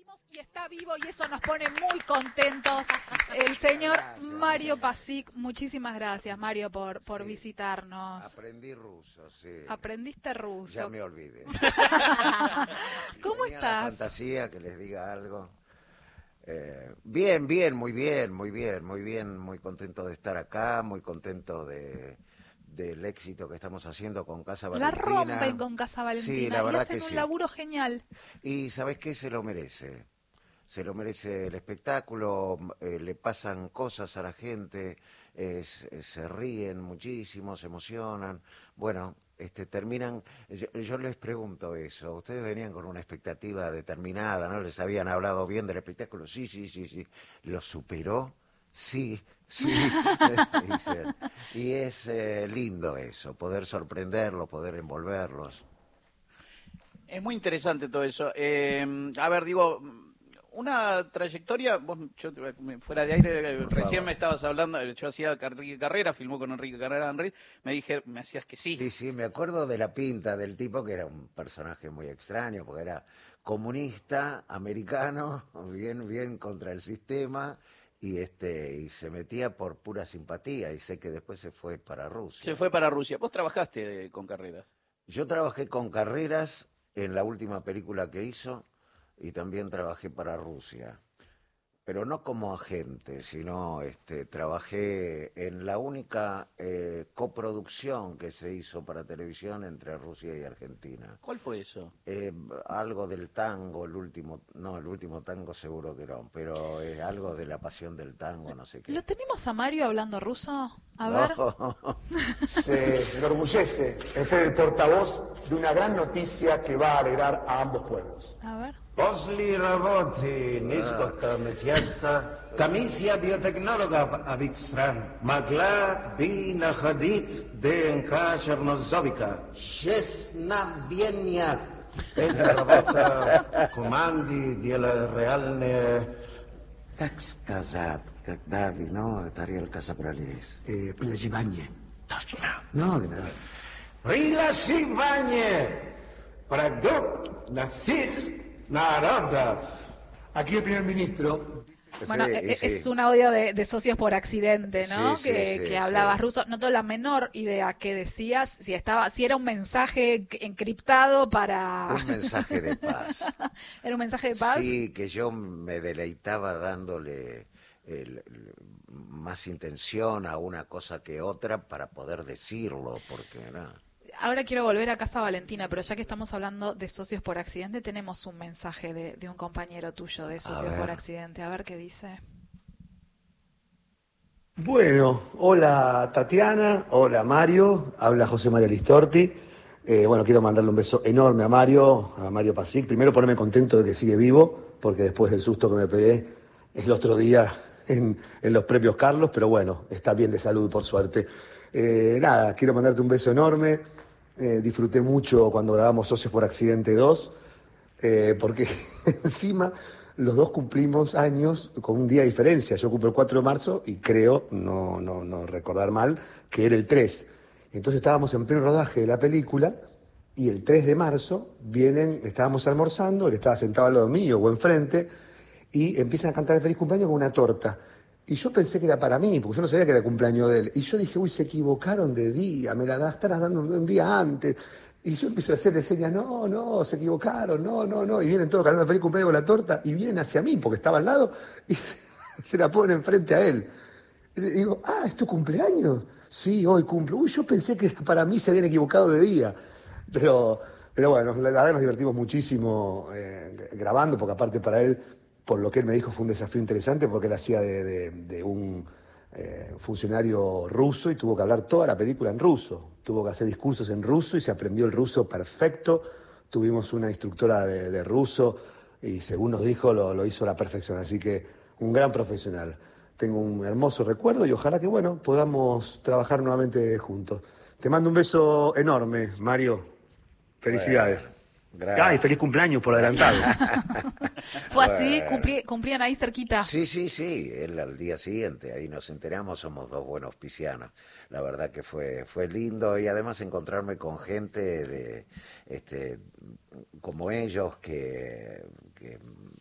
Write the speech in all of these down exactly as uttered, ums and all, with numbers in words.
Y está vivo y eso nos pone muy contentos. El señor Gracias, Mario María. Pasic, muchísimas gracias, Mario, por, por Sí. visitarnos. Aprendí ruso, sí. Aprendiste ruso. Ya me olvidé. ¿Cómo Tenía la estás? fantasía que les diga algo. Eh, bien, bien, muy bien, muy bien, muy bien, muy contento de estar acá, muy contento de del éxito que estamos haciendo con Casa La Valentina. rompen con Casa Valentina Sí, la y verdad hacen que un sí. laburo genial. Y ¿sabes qué? Se lo merece. Se lo merece el espectáculo, eh, le pasan cosas a la gente, eh, se, se ríen muchísimo, se emocionan. Bueno, este, terminan, yo, yo les pregunto eso, ustedes venían con una expectativa determinada, ¿no? Les habían hablado bien del espectáculo, sí, sí, sí, sí. ¿Lo superó? Sí, sí. Dicen. Y es eh, lindo eso, poder sorprenderlos, poder envolverlos. Es muy interesante todo eso. Eh, a ver, digo, una trayectoria, vos, yo fuera de aire, Por recién favor. me estabas hablando, yo hacía Enrique Carrera, filmó con Enrique Carrera Enrique, me dije, me hacías que sí. Sí, sí, me acuerdo de la pinta del tipo, que era un personaje muy extraño, porque era comunista, americano, bien, bien contra el sistema, y este, y se metía por pura simpatía, y sé que después se fue para Se Rusia. fue para Rusia. Vos trabajaste eh, con Carreras. Yo trabajé con Carreras en la última película que hizo, y también trabajé para Rusia. Pero no como agente, sino este, trabajé en la única eh, coproducción que se hizo para televisión entre Rusia y Argentina. ¿Cuál fue eso? Eh, algo del tango, el último, no, el último tango seguro que no, pero es algo de la pasión del tango, no sé qué. ¿Lo tenemos a Mario hablando ruso? A No. ver. Se enorgullece en ser el portavoz de una gran noticia que va a alegrar a ambos pueblos. A ver. После работы несколько месяцев комиссия биотехнологов обеих стран могла бы находить ДНК чернозобика. Шестнадцать. Это работа команды делает реальные... Как сказать, когда вино, тарелка собрались? Eh, Плаживание. Точно. No, de nada. Приглашение. Продукт на всех народов. Aquí el primer ministro. Bueno, Sí, e- sí. es un audio de, de Socios por Accidente, ¿no? Sí, sí, que sí, que sí. hablabas ruso. No tengo la menor idea qué decías, si estaba, si era un mensaje encriptado para... Un mensaje de paz. ¿Era un mensaje de paz? Sí, que yo me deleitaba dándole el- el- más intención a una cosa que otra para poder decirlo, porque no. Ahora quiero volver a Casa Valentina, pero ya que estamos hablando de Socios por Accidente, tenemos un mensaje de, de un compañero tuyo de Socios ver. por Accidente. A ver qué dice. Bueno, hola Tatiana, hola Mario, habla José María Listorti. Eh, bueno, quiero mandarle un beso enorme a Mario, a Mario Pasic. Primero ponerme contento de que sigue vivo, porque después del susto que me pegué el otro día en, en los premios Carlos, pero bueno, está bien de salud por suerte. Eh, nada, quiero mandarte un beso enorme. Eh, disfruté mucho cuando grabamos Socios por Accidente dos, eh, porque encima los dos cumplimos años con un día de diferencia. Yo cumplo el cuatro de marzo y creo, no, no, no recordar mal, que era el tres. Entonces estábamos en pleno rodaje de la película y el tres de marzo vienen, estábamos almorzando, él estaba sentado al lado mío o enfrente y empiezan a cantar el feliz cumpleaños con una torta. Y yo pensé que era para mí, porque yo no sabía que era el cumpleaños de él. Y yo dije, uy, se equivocaron de día, me la da- están dando un, un día antes. Y yo empiezo a hacerle señas, no, no, se equivocaron, no, no, no. Y vienen todos cantando el feliz cumpleaños con la torta y vienen hacia mí, porque estaba al lado, y se, se la ponen enfrente a él. Y le digo, ah, ¿es tu cumpleaños? Sí, hoy cumplo. Uy, yo pensé que para mí se habían equivocado de día. Pero, pero bueno, la verdad nos divertimos muchísimo eh, grabando, porque aparte para él, por lo que él me dijo, fue un desafío interesante, porque él hacía de, de- de un eh, funcionario ruso y tuvo que hablar toda la película en ruso. Tuvo que hacer discursos en ruso y se aprendió el ruso perfecto. Tuvimos una instructora de, de ruso y según nos dijo lo, lo hizo a la perfección. Así que un gran profesional. Tengo un hermoso recuerdo y ojalá que, bueno, podamos trabajar nuevamente juntos. Te mando un beso enorme, Mario. Felicidades. Bueno, gracias. Ay, feliz cumpleaños por adelantado. ¿Fue así? Bueno. ¿Cumpli- ¿Cumplían ahí cerquita? Sí, sí, sí, él al día siguiente, ahí nos enteramos, somos dos buenos piscianos. La verdad que fue, fue lindo y además encontrarme con gente de, este, como ellos que, que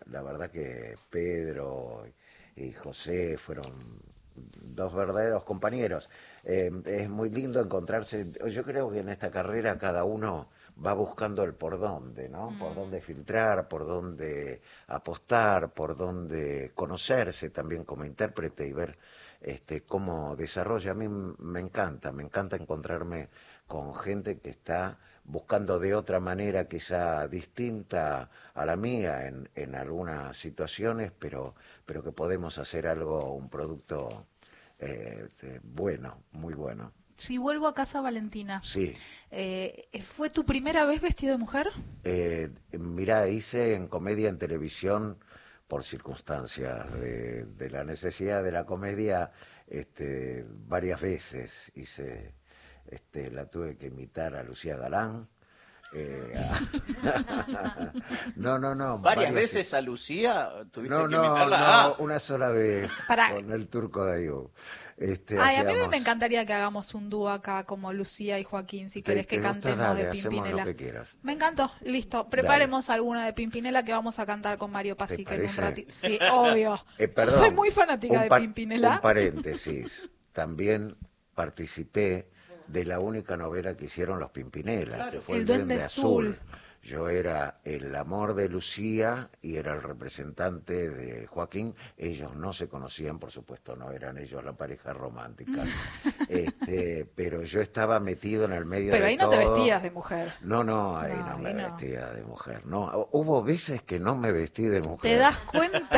la verdad que Pedro y José fueron dos verdaderos compañeros. Eh, es muy lindo encontrarse, yo creo que en esta carrera cada uno va buscando el por dónde, ¿no? Por dónde filtrar, por dónde apostar, por dónde conocerse también como intérprete y ver este cómo desarrolla. A mí me encanta, me encanta encontrarme con gente que está buscando de otra manera quizá distinta a la mía en, en algunas situaciones, pero, pero que podemos hacer algo, un producto eh, bueno, muy bueno. Si vuelvo a Casa Valentina, Sí. eh, ¿fue tu primera vez vestido de mujer? Eh, mirá, hice en comedia en televisión por circunstancias de, de la necesidad de la comedia, este, varias veces hice, este, la tuve que imitar a Lucía Galán. Eh, a- no, no, no. ¿Varias veces a Lucía tuviste No, que no, imitarla? no, Ah, una sola vez Para- con el Turco de Ayub. Este, Ay, a mí me- hacíamos- me encantaría que hagamos un dúo acá como Lucía y Joaquín, si Te- querés que te gusta, cantemos dale, de hacemos Pimpinela. lo que quieras. Me encantó, listo. Preparemos alguna de Pimpinela que vamos a cantar con Mario Pasic en un parece? ratito. Sí, obvio. Eh, Yo perdón, soy muy fanática un de pa- Pimpinela. Un paréntesis. También participé de la única novela que hicieron los Pimpinela, que fue El El, Duende Duende Azul. Azul. Yo era el amor de Lucía y era el representante de Joaquín. Ellos no se conocían, por supuesto, no eran ellos la pareja romántica. este, pero yo estaba metido en el medio Pero de ahí no todo. te vestías de mujer. No, no, ahí No, no, ahí me no. vestía de mujer. No, hubo veces que no me vestí de mujer. ¿Te das cuenta?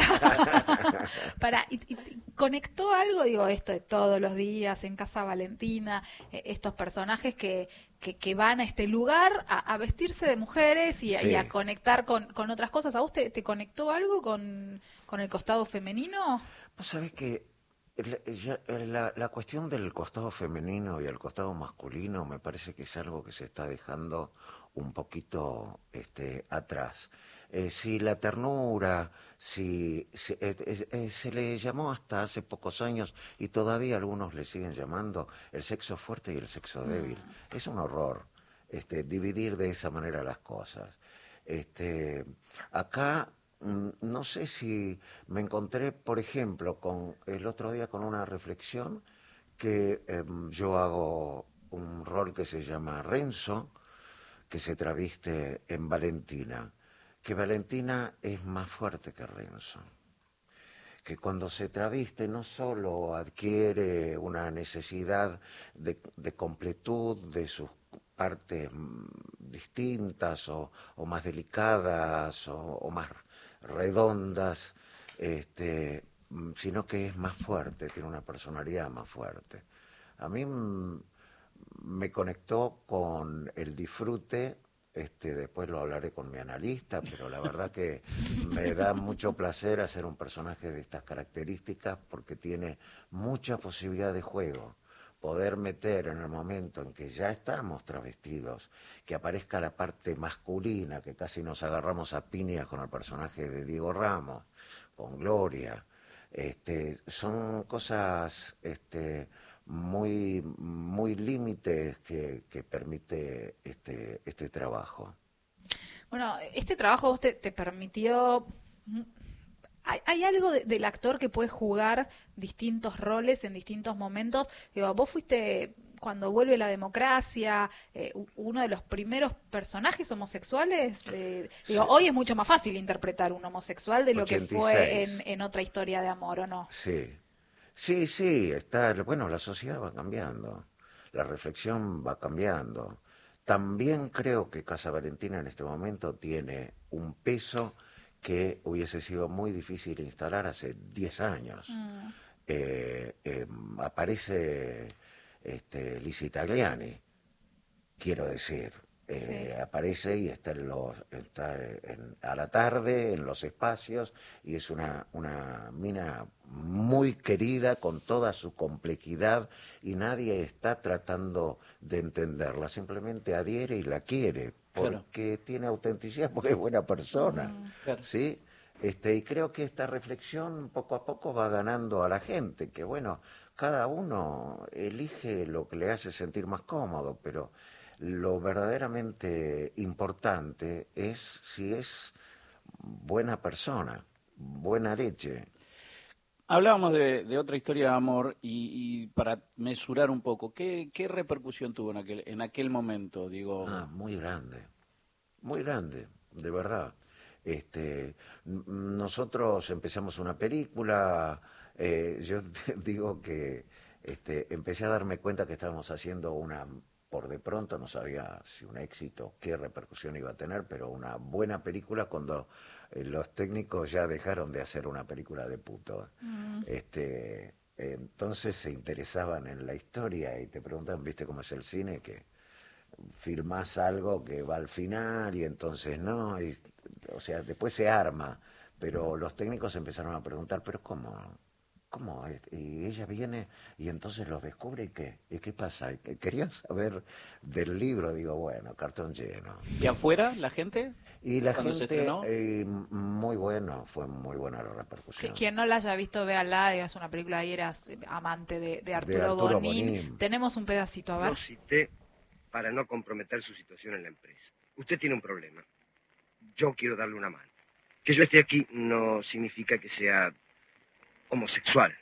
Para, y, y- y conectó algo, digo, esto de todos los días en Casa Valentina, eh, estos personajes que, que, que van a este lugar a, a vestirse de mujeres y, a- y a Sí. conectar con, con otras cosas. ¿A vos te, te conectó algo con, con el costado femenino? Vos sabés que el- ya- la, la cuestión del costado femenino y el costado masculino me parece que es algo que se está dejando un poquito este, atrás. Eh, si la ternura, si, si- eh, eh, eh, se le llamó hasta hace pocos años y todavía algunos le siguen llamando el sexo fuerte y el sexo débil. Es un horror este, dividir de esa manera las cosas. Este, acá mm, no sé si me encontré, por ejemplo, con el otro día con una reflexión que em, yo hago un rol que se llama Renzo, que se traviste en Valentina, que Valentina es más fuerte que Renzo, que cuando se traviste no solo adquiere una necesidad de, de completud de sus partes mm, distintas o, o más delicadas o, o más redondas, este, mm, sino que es más fuerte, tiene una personalidad más fuerte. A mí mm, me conectó con el disfrute. Este, después lo hablaré con mi analista, pero la verdad que me da mucho placer hacer un personaje de estas características porque tiene mucha posibilidad de juego. Poder meter en el momento en que ya estamos travestidos, que aparezca la parte masculina, que casi nos agarramos a piñas con el personaje de Diego Ramos, con Gloria. Este, son cosas este, muy, muy límites que, que permite este, este trabajo. Bueno, este trabajo a vos te, te permitió... ¿Hay, hay algo de- del actor que puede jugar distintos roles en distintos momentos? Digo, vos fuiste, cuando vuelve la democracia, eh, u- uno de los primeros personajes homosexuales. eh, digo, Sí. hoy es mucho más fácil interpretar un homosexual de lo que fue ochenta y seis. en, en otra historia de amor, ¿o no? Sí, sí, sí, está, bueno, la sociedad va cambiando, la reflexión va cambiando. También creo que Casa Valentina en este momento tiene un peso que hubiese sido muy difícil instalar hace diez años. Mm. Eh, eh, aparece este, Lizzie Tagliani, quiero decir, eh, Sí. aparece y está, en los, está en- a la tarde en los espacios y es una, una mina muy querida con toda su complejidad y nadie está tratando de entenderla, simplemente adhiere y la quiere Claro. porque tiene autenticidad, porque es buena persona, Mm. Claro. ¿sí? Este, y creo que esta reflexión poco a poco va ganando a la gente, que bueno, cada uno elige lo que le hace sentir más cómodo, pero lo verdaderamente importante es si es buena persona, buena leche. Hablábamos de, de otra historia de amor y, y para mesurar un poco, ¿qué, qué repercusión tuvo en aquel, en aquel momento? Digo, Ah, muy grande, muy grande, de verdad. Este, n- nosotros empezamos una película, eh, yo te digo que este, empecé a darme cuenta que estábamos haciendo una, por de pronto no sabía si un éxito, qué repercusión iba a tener, pero una buena película cuando eh, los técnicos ya dejaron de hacer una película de puto. Mm. Este, entonces se interesaban en la historia y te preguntaban, ¿viste cómo es el cine? Que filmás algo que va al final y entonces no, y, o sea, después se arma, pero los técnicos empezaron a preguntar, pero ¿cómo? ¿Cómo? Y ella viene y entonces los descubre y ¿qué? ¿Y qué pasa? Querían saber del libro, digo, bueno, cartón lleno. ¿y afuera la gente? Y la ¿Cuándo se gente, estrenó? eh, muy bueno, fue muy buena la Que- repercusión. Quien no la haya visto, véala, es una película y eras amante de, de Arturo, Arturo Bonín. Bonín. Tenemos un pedacito, a ver. Lo cité para no comprometer su situación en la empresa. Usted tiene un problema. Yo quiero darle una mano. Que yo esté aquí no significa que sea homosexual.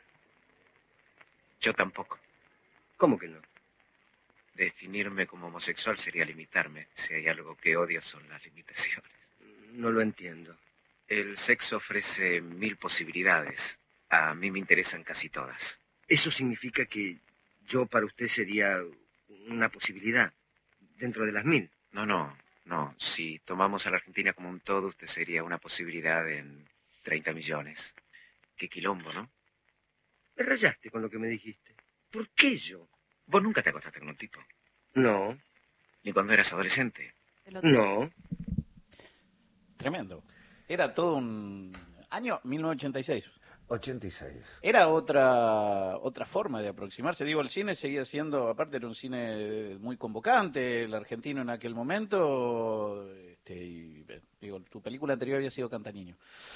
Yo tampoco. ¿Cómo que no? Definirme como homosexual sería limitarme. Si hay algo que odio son las limitaciones. No lo entiendo. El sexo ofrece mil posibilidades. A mí me interesan casi todas. Eso significa que yo para usted sería una posibilidad dentro de las mil. No, no, no. Si tomamos a la Argentina como un todo, usted sería una posibilidad en treinta millones. Qué quilombo, ¿no? Me rayaste con lo que me dijiste. ¿Por qué yo? Vos nunca te acostaste con un tipo. No, Ni cuando eras adolescente. El otro. no. Tremendo. Era todo un año mil novecientos ochenta y seis. ochenta y seis. Era otra otra forma de aproximarse. Digo, el cine seguía siendo, aparte era un cine muy convocante, el argentino en aquel momento. Este, y, eh, digo, tu película anterior había sido Cantaniño.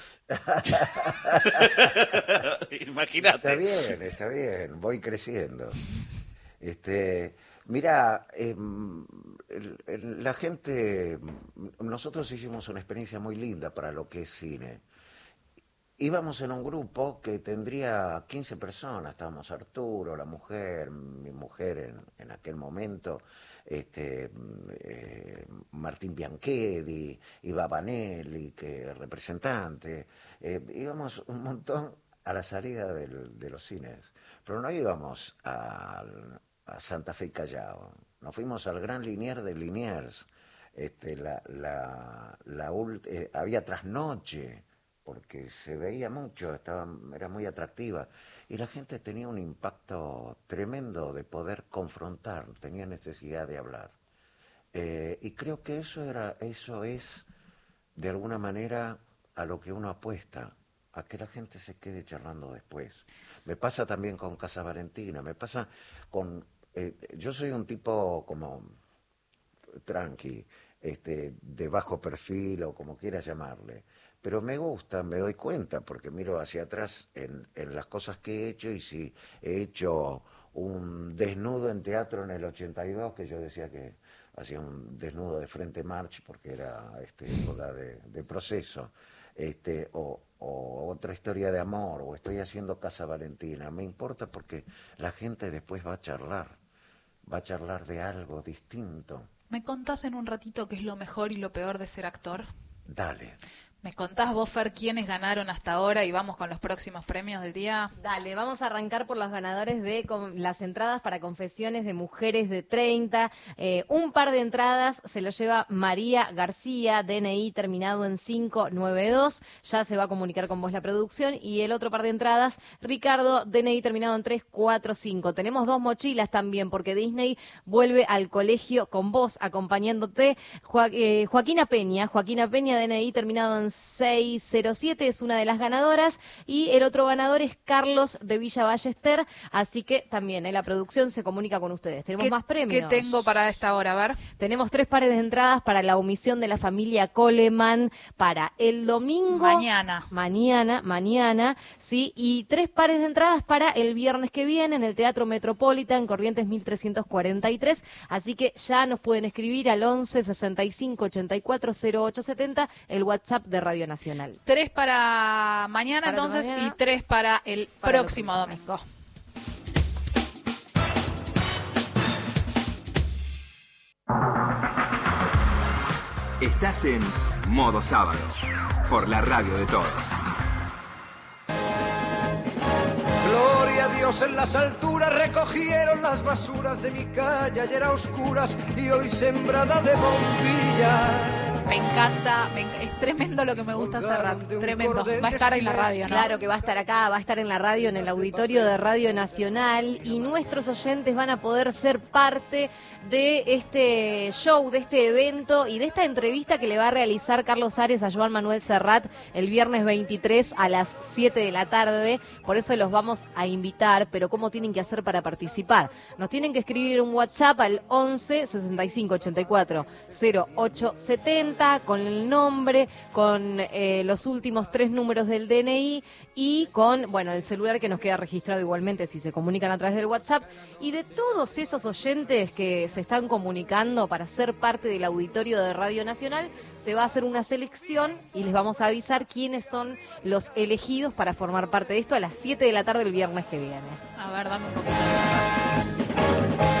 Imagínate. Está bien, está bien, voy creciendo. Este, mira, em, el- el- la gente, nosotros hicimos una experiencia muy linda para lo que es cine. Íbamos en un grupo que tendría quince personas, estábamos Arturo, la mujer, mi mujer en, en aquel momento, este, eh, Martín Bianchedi, iba Vanelli, que es representante, eh, íbamos un montón a la salida del- de los cines, pero no íbamos al- a Santa Fe y Callao, nos fuimos al Gran Liniers de Liniers, este, la, la, la ult- eh, había trasnoche, porque se veía mucho, estaba, era muy atractiva, y la gente tenía un impacto tremendo de poder confrontar, tenía necesidad de hablar. Eh, y creo que eso era, eso es, de alguna manera, a lo que uno apuesta, a que la gente se quede charlando después. Me pasa también con Casa Valentina, me pasa con... eh, yo soy un tipo como tranqui, este, de bajo perfil o como quieras llamarle, pero me gusta, me doy cuenta, porque miro hacia atrás en, en las cosas que he hecho, y si he hecho un desnudo en teatro en el ochenta y dos, que yo decía que hacía un desnudo de Frente March, porque era este, época de, de proceso, este, o, o otra historia de amor, o estoy haciendo Casa Valentina, me importa porque la gente después va a charlar, va a charlar de algo distinto. ¿Me contás en un ratito qué es lo mejor y lo peor de ser actor? Dale. ¿Me contás vos, Fer, quiénes ganaron hasta ahora y vamos con los próximos premios del día? Dale, vamos a arrancar por los ganadores de con- las entradas para confesiones de mujeres de treinta. Eh, un par de entradas se lo lleva María García, D N I terminado en cinco nueve dos. Ya se va a comunicar con vos la producción. Y el otro par de entradas, Ricardo, D N I terminado en tres cuatro cinco. Tenemos dos mochilas también, porque Disney vuelve al colegio con vos, acompañándote. Joa- eh, Joaquina Peña, Joaquina Peña, D N I terminado en seis cero siete, es una de las ganadoras, y el otro ganador es Carlos de Villa Ballester, así que también eh, la producción se comunica con ustedes. Tenemos ¿Qué, más premios. ¿Qué tengo para esta hora? A ver. Tenemos tres pares de entradas para la omisión de la familia Coleman para el domingo. Mañana. Mañana, mañana, sí, y tres pares de entradas para el viernes que viene en el Teatro Metropolitan, Corrientes mil trescientos cuarenta y tres, así que ya nos pueden escribir al once sesenta y cinco ochenta y cuatro cero ocho setenta, el WhatsApp de Radio Nacional. Tres para mañana Para entonces mañana. y tres para el Para el próximo próximo mes. domingo. Estás en Modo Sábado, por la radio de todos. Gloria a Dios en las alturas, recogieron las basuras de mi calle, ayer a oscuras y hoy sembrada de bombillas. Me encanta, me enc- es tremendo lo que me gusta Serrat, tremendo. Va a estar en la radio, ¿no? Claro que va a estar acá, va a estar en la radio, en el auditorio de Radio Nacional, y nuestros oyentes van a poder ser parte de este show, de este evento y de esta entrevista que le va a realizar Carlos Ares a Joan Manuel Serrat el viernes veintitrés a las siete de la tarde. Por eso los vamos a invitar, pero ¿cómo tienen que hacer para participar? Nos tienen que escribir un WhatsApp al once sesenta y cinco ochenta y cuatro cero ocho setenta con el nombre, con eh, los últimos tres números del D N I y con, bueno, el celular que nos queda registrado igualmente si se comunican a través del WhatsApp. Y de todos esos oyentes que se están comunicando para ser parte del auditorio de Radio Nacional, se va a hacer una selección y les vamos a avisar quiénes son los elegidos para formar parte de esto a las siete de la tarde el viernes que viene. A ver, dame un poquito de Serrat.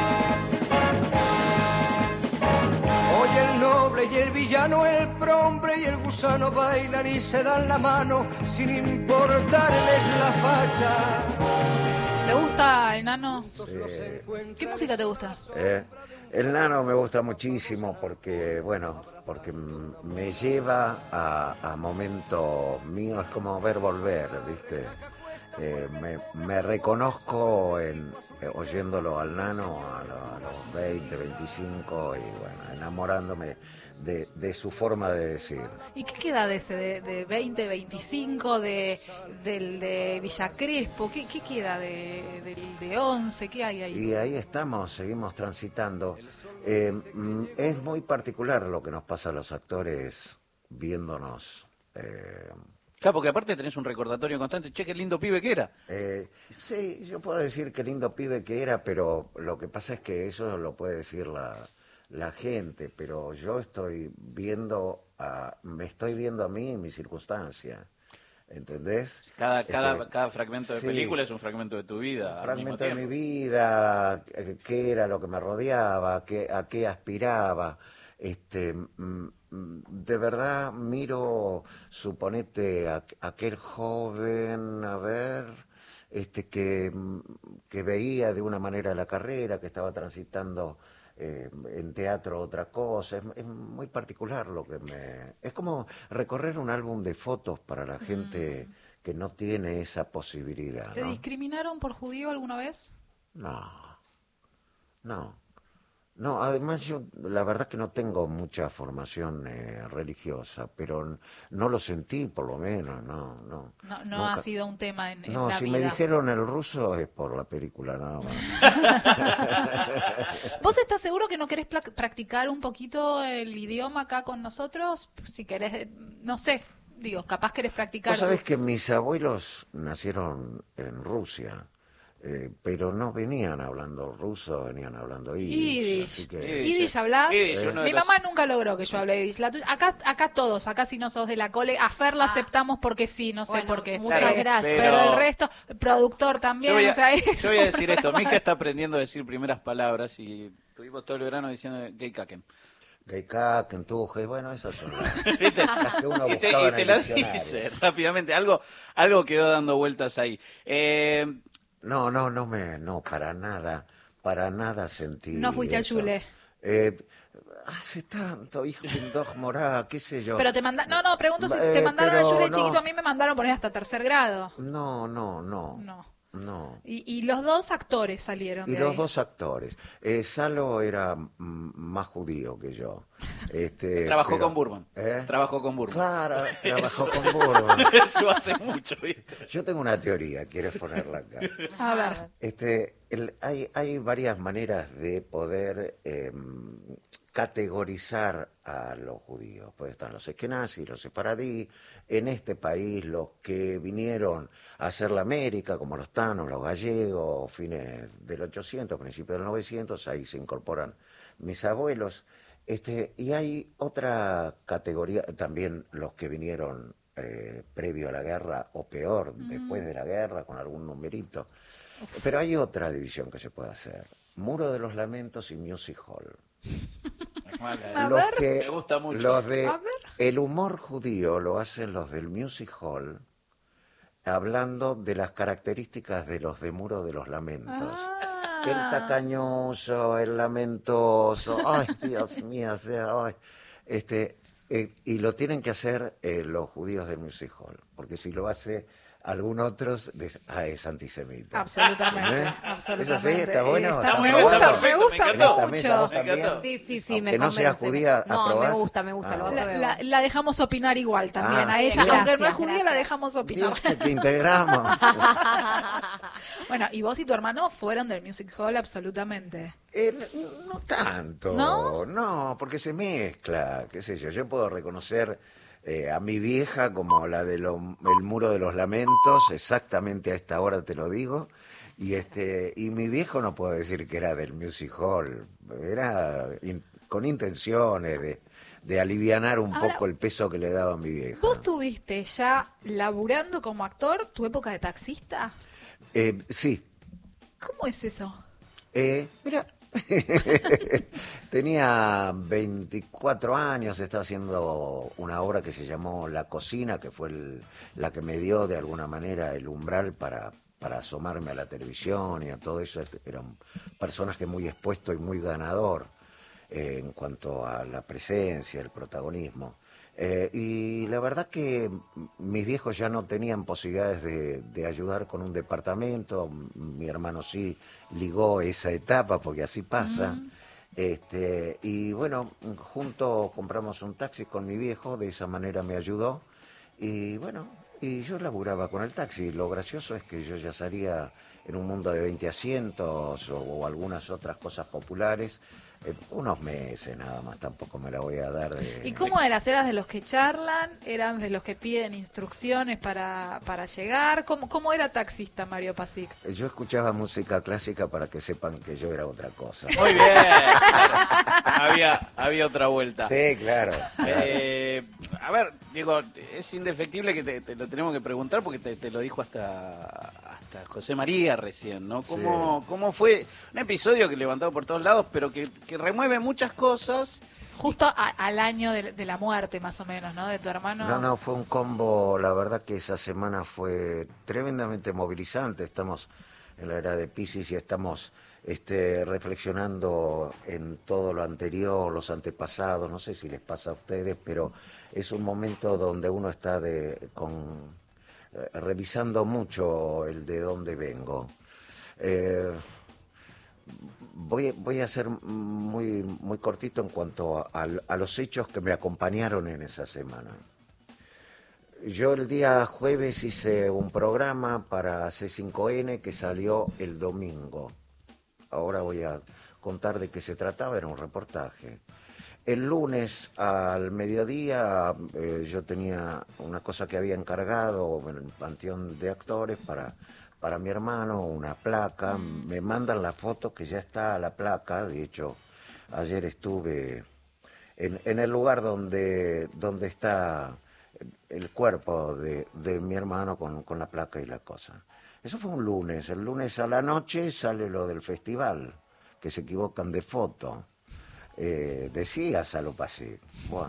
Hoy el noble y el villano, el prohombre y el gusano bailan y se dan la mano sin importarles la facha. ¿Te gusta el nano? Sí. ¿Qué música te gusta? Eh, el nano me gusta muchísimo porque, bueno, porque m- me lleva a, a momentos míos, es como ver volver, ¿viste? Eh, me, me reconozco en, eh, oyéndolo al nano a, lo- a los veinte, veinticinco y, bueno, enamorándome de, de su forma de decir. ¿Y qué queda de ese, de, de veinte, veinticinco, de, del de Villa Crespo? ¿Qué, qué queda de, del de once? ¿Qué hay ahí? Y ahí estamos, seguimos transitando. Eh, mm, es muy particular lo que nos pasa a los actores viéndonos. Eh, Claro, porque aparte tenés un recordatorio constante. Che, qué lindo pibe que era. eh, sí, yo puedo decir qué lindo pibe que era, pero lo que pasa es que eso lo puede decir la, la gente, pero yo estoy viendo, a, me estoy viendo a mí en mi circunstancia. ¿Entendés? Cada, cada, Este, cada fragmento de sí. película es un fragmento de tu vida. al mismo Fragmento de mi tiempo. vida, eh, qué era lo que me rodeaba, qué, a qué aspiraba. Este, mm, mm, de verdad miro, suponete, a, aquel joven, a ver, este, que, mm, que veía de una manera la carrera, que estaba transitando eh, en teatro otra cosa. Es, es muy particular lo que me... Es como recorrer un álbum de fotos para la gente que no tiene esa posibilidad, ¿Te ¿no? discriminaron por judío alguna vez? No, no, no, además yo la verdad que no tengo mucha formación eh, religiosa, pero n- no lo sentí por lo menos, no, no. No, no Nunca. ha sido un tema en, en No, la si vida. me dijeron el ruso es por la película nada más. ¿Vos estás seguro que no querés pla- practicar un poquito el idioma acá con nosotros? Si querés, eh, no sé, digo, capaz querés practicar. Vos sabés que mis abuelos nacieron en Rusia, eh, pero no venían hablando ruso, venían hablando yiddish. Yiddish. Así que, ¿Yiddish hablás? Yiddish, uno de Mi los- mamá nunca logró que yo hable yiddish. La tuya- acá, acá todos, acá si no sos de la cole, a Fer la aceptamos porque sí, no sé Bueno, por qué. muchas Pero- gracias. Pero, Pero- el resto, productor también, Yo voy, a, o sea, yo eso. voy a decir esto. Mi hija está aprendiendo a decir primeras palabras y tuvimos todo el verano diciendo gay caken. Geikak, Entuje, bueno, esas son las, ¿Viste? las que uno Y te, buscaba y en te el la diccionario. dice rápidamente. Algo, algo quedó dando vueltas ahí. Eh, No, no, no me, no, para nada, para nada sentí No fuiste al eso. Yule. Eh, hace tanto, hijo de Dog Morá, qué sé yo. Pero te mandaron, no, no, pregunto si Eh, te mandaron a pero Yule no. chiquito, a mí me mandaron poner hasta tercer grado. No, no, no, No. no. Y, y los dos actores salieron Y de los ahí. dos actores. Eh, Salo era mm, más judío que yo. Este, trabajó pero- con Burman. ¿Eh? Trabajó con Burman. Claro, trabajó con Burman. Eso hace mucho, ¿viste? Yo tengo una teoría, ¿quieres ponerla acá? A ver. Este, el- hay, hay varias maneras de poder eh, categorizar a los judíos. Pues están los eskenazis, los sefaradí. En este país, los que vinieron a hacer la América, como los tanos, los gallegos, fines del ochocientos, principios del novecientos, ahí se incorporan mis abuelos. Este, y hay otra categoría, también los que vinieron eh, previo a la guerra, o peor, Mm. después de la guerra, con algún numerito. Pero hay otra división que se puede hacer. Muro de los Lamentos y Music Hall. A Los ver. que, Me gusta mucho. Los de A ver. el humor judío lo hacen los del Music Hall, hablando de las características de los de Muro de los Lamentos. Ah. El tacañoso, el lamentoso, ay, Dios mío, o sea, ay, este, eh, y lo tienen que hacer eh, los judíos del Music Hall, porque si lo hace algún otro, des- ah, es antisemita. Absolutamente, ¿Eh? absolutamente. ¿Es así? ¿Está bueno? Está- ¿Está me aprobado? gusta, me Perfecto, gusta me En esta mucho. mesa vos Me también. encantó. Sí, sí, sí, Aunque me no sea convence. judía, No, me ¿aprobás? gusta, me gusta, Ah, lo bueno. apruebo. La, la- la dejamos opinar igual también. Ah, a ella, bien. aunque no es Gracias, judía, la gracias. dejamos opinar. ¿Viste que integramos? Bueno, y vos y tu hermano fueron del Music Hall absolutamente. Eh, no tanto, ¿No? no, porque se mezcla, qué sé yo. Yo puedo reconocer eh, a mi vieja como la del Muro de los Lamentos, exactamente a esta hora te lo digo, y este y mi viejo no puedo decir que era del Music Hall, era in- con intenciones de, de alivianar un Ahora, poco el peso que le daba a mi vieja. ¿Vos tuviste ya laburando como actor tu época de taxista? Eh, sí, ¿Cómo es eso? eh, mira, tenía veinticuatro años, estaba haciendo una obra que se llamó La Cocina, que fue el- la que me dio de alguna manera el umbral para, para asomarme a la televisión y a todo eso. Era un personaje muy expuesto y muy ganador eh, en cuanto a la presencia, el protagonismo. Eh, y la verdad que mis viejos ya no tenían posibilidades de, de ayudar con un departamento. Mi hermano sí ligó esa etapa porque así pasa. Este, y bueno, juntos compramos un taxi con mi viejo, de esa manera me ayudó. Y bueno, y yo laburaba con el taxi. Lo gracioso es que yo ya salía en un mundo de veinte asientos o, o algunas otras cosas populares. Eh, unos meses nada más, tampoco me la voy a dar de... ¿Y cómo eras? ¿Eras de los que charlan? ¿Eran de los que piden instrucciones para, para llegar? ¿Cómo, ¿Cómo era taxista Mario Pasic? Yo escuchaba música clásica para que sepan que yo era otra cosa. Muy bien. había, había otra vuelta. Sí, claro. claro. Eh, a ver, digo, es indefectible que te, te lo tenemos que preguntar porque te, te lo dijo hasta, hasta José María recién, ¿no? ¿Cómo, Sí. ¿Cómo fue un episodio que levantado por todos lados, pero que, que remueve muchas cosas? Justo a- al año de, de la muerte, más o menos, ¿no? De tu hermano. No, no, fue un combo, la verdad que esa semana fue tremendamente movilizante. Estamos en la era de Piscis y estamos este, reflexionando en todo lo anterior, los antepasados, no sé si les pasa a ustedes, pero es un momento donde uno está de, con, eh, revisando mucho el de dónde vengo. Eh, Voy, voy a ser muy, muy cortito en cuanto a, a- a los hechos que me acompañaron en esa semana. Yo el día jueves hice un programa para C cinco N que salió el domingo. Ahora voy a contar de qué se trataba, era un reportaje. El lunes al mediodía eh, yo tenía una cosa que había encargado en el Panteón de Actores para, para mi hermano, una placa. Me mandan la foto que ya está la placa. De hecho, ayer estuve en, en el lugar donde, donde está el cuerpo de, de mi hermano con, con la placa y la cosa. Eso fue un lunes. El lunes a la noche sale lo del festival, que se equivocan de foto. Eh, decía Salopasí. Bueno,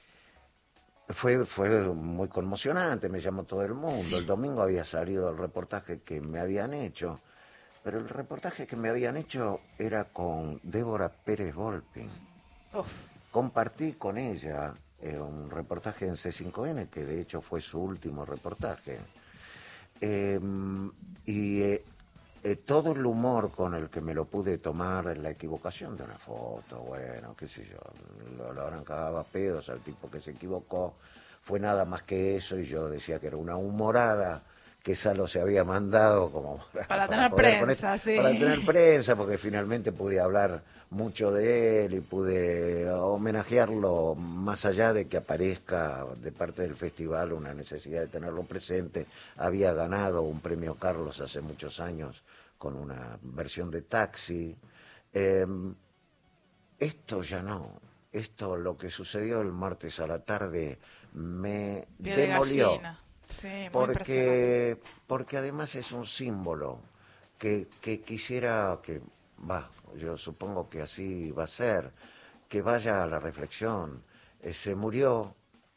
fue, fue muy conmocionante, me llamó todo el mundo. El domingo había salido el reportaje que me habían hecho, pero el reportaje que me habían hecho era con Débora Pérez Volpin. Compartí con ella eh, un reportaje en C cinco N, que de hecho fue su último reportaje. Eh, y eh, eh, todo el humor con el que me lo pude tomar, la equivocación de una foto, bueno, qué sé yo, lo, lo habrán cagado a pedos al tipo que se equivocó, fue nada más que eso, y yo decía que era una humorada que Salo se había mandado como para, Para tener poder prensa, sí. para tener prensa, porque finalmente pude hablar mucho de él y pude homenajearlo más allá de que aparezca de parte del festival una necesidad de tenerlo presente. Había ganado un premio Carlos hace muchos años con una versión de Taxi. Eh, esto ya no, esto, lo que sucedió el martes a la tarde, me Pie de demolió. gallina. Sí, muy porque, porque además es un símbolo que, que quisiera que, va, yo supongo que así va a ser, que vaya a la reflexión. Eh, se murió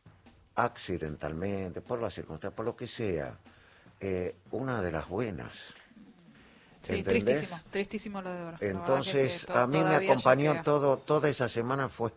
accidentalmente, por las circunstancias, por lo que sea, eh, una de las buenas. Sí, ¿Entendés? tristísimo, tristísimo lo de Débora. Entonces, que to- a mí me todavía acompañó choquea. todo, toda esa semana fue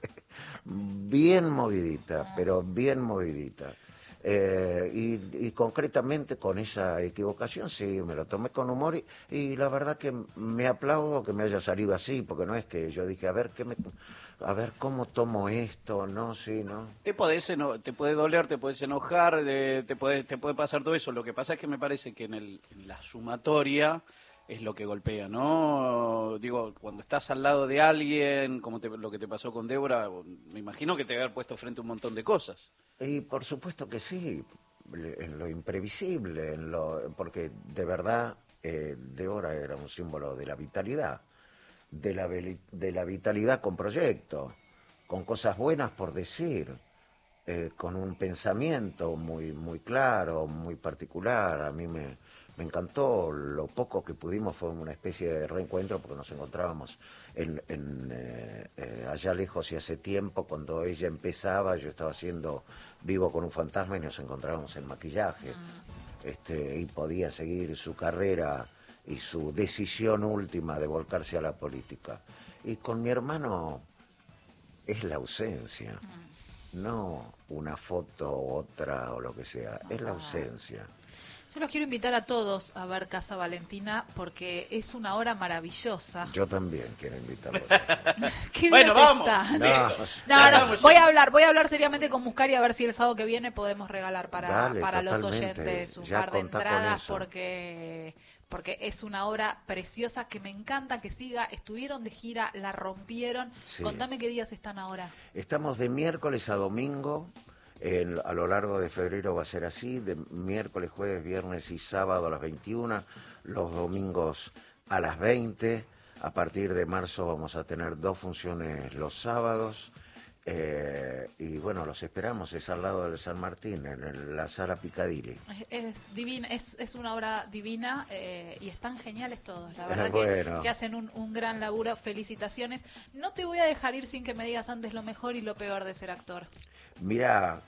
bien movidita, pero bien movidita. Eh, y, y concretamente con esa equivocación, sí, me lo tomé con humor y, y la verdad que me aplaudo que me haya salido así, porque no es que yo dije, a ver, ¿qué me, a ver cómo tomo esto, no, sí, no. Te podés eno- te puede doler, te puedes enojar, de- te puede te puede pasar todo eso. Lo que pasa es que me parece que en, el, en la sumatoria es lo que golpea, ¿no? Digo, cuando estás al lado de alguien, como te- lo que te pasó con Débora, me imagino que te haber puesto frente a un montón de cosas. Y por supuesto que sí, en lo imprevisible, en lo, porque de verdad eh, Débora era un símbolo de la vitalidad, de la, veli- de la vitalidad con proyecto, con cosas buenas por decir, eh, con un pensamiento muy, muy claro, muy particular. A mí me, me encantó, lo poco que pudimos fue una especie de reencuentro porque nos encontrábamos en, en, eh, eh, allá lejos y hace tiempo, cuando ella empezaba, yo estaba haciendo Vivo con un fantasma y nos encontrábamos en maquillaje, este, y podía seguir su carrera y su decisión última de volcarse a la política. Y con mi hermano es la ausencia, no una foto, otra o lo que sea, es la ausencia. Yo los quiero invitar a todos a ver Casa Valentina porque es una hora maravillosa. Yo también quiero invitarlos. ¿Qué Bueno, días vamos. están? No. No, no, Vamos. voy a hablar, voy a hablar seriamente con Muscari a ver si el sábado que viene podemos regalar para, Dale, para los totalmente. oyentes un Ya par de contá con entradas eso. porque porque es una obra preciosa que me encanta que siga. Estuvieron de gira, la rompieron. Sí. Contame qué días están ahora. Estamos de miércoles a domingo, en- a lo largo de febrero va a ser así, de miércoles, jueves, viernes y sábado a las veintiuna, los domingos a las veinte. A partir de marzo vamos a tener dos funciones los sábados. Eh, y bueno, los esperamos, es al lado del San Martín, en el- la sala Picadilly. Es, es divina, es, es una obra divina eh, y están geniales todos. La verdad Bueno. que, que hacen un, un gran laburo. Felicitaciones. No te voy a dejar ir sin que me digas antes lo mejor y lo peor de ser actor. Mira,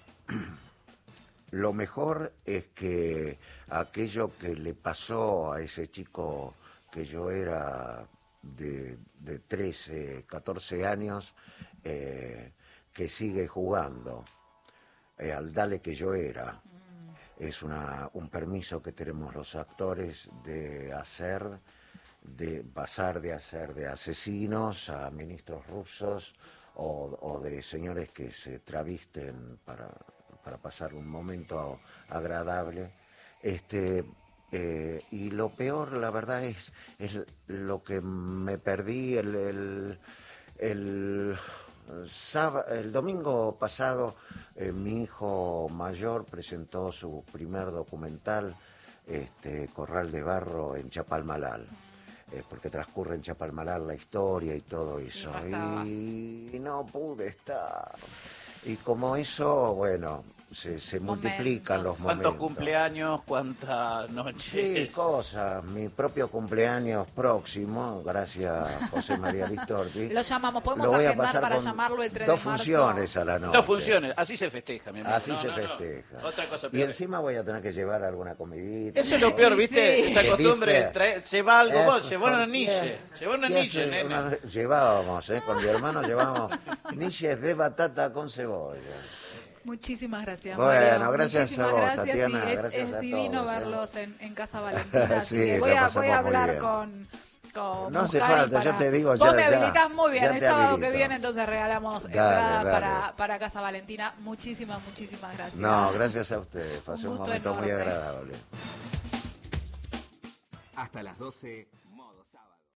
lo mejor es que aquello que le pasó a ese chico que yo era de, de trece, catorce años, eh, que sigue jugando, eh, al dale que yo era, es una, un permiso que tenemos los actores de hacer, de pasar de hacer de asesinos a ministros rusos o, o de señores que se travisten para, para pasar un momento agradable. Este, eh, y lo peor, la verdad, es, es lo que me perdí el, el, el, sábado, el domingo pasado. Eh, mi hijo mayor presentó su primer documental, este, Corral de Barro, en Chapalmalal. Eh, porque transcurre en Chapalmalal la historia y todo eso. Y no Y, y no pude estar. Y como eso, bueno, se, se multiplican los ¿Cuántos momentos. cumpleaños? ¿Cuántas Sí, noches? cosas. Mi propio cumpleaños próximo, gracias a José María Listorti. Lo llamamos, podemos Lo voy a agendar pasar para con llamarlo el tres dos de marzo. funciones a la noche. No funciones, así se festeja, mi amigo. Así No, se no, no. festeja. Otra cosa Y peor. encima voy a tener que llevar alguna comidita. Eso es lo peor, ¿viste? Sí. Esa costumbre, ¿Viste? trae, lleva algo vos, Eso, lleva una ¿por niche, qué? lleva una ¿Qué niche, hace? nene. Una- Llevábamos, ¿eh? Con mi hermano llevábamos niches de batata con cebolla. Muchísimas gracias, Bueno, Mario. gracias Muchísimas a vos, gracias, Tatiana, sí, es, gracias es a divino todos, ¿eh? verlos en, en Casa Valentina, así Sí, que la voy a, pasamos voy a muy hablar bien. con, con No hace Muscari falta, para- yo te digo, Vos ya- me ya, habilitás muy bien, ya el te sábado habilito. que viene entonces regalamos Dale, entradas dale. Para, para Casa Valentina. Muchísimas, muchísimas gracias. No, gracias a ustedes, pasé un, gusto momento muy enorme. agradable. Hasta las doce.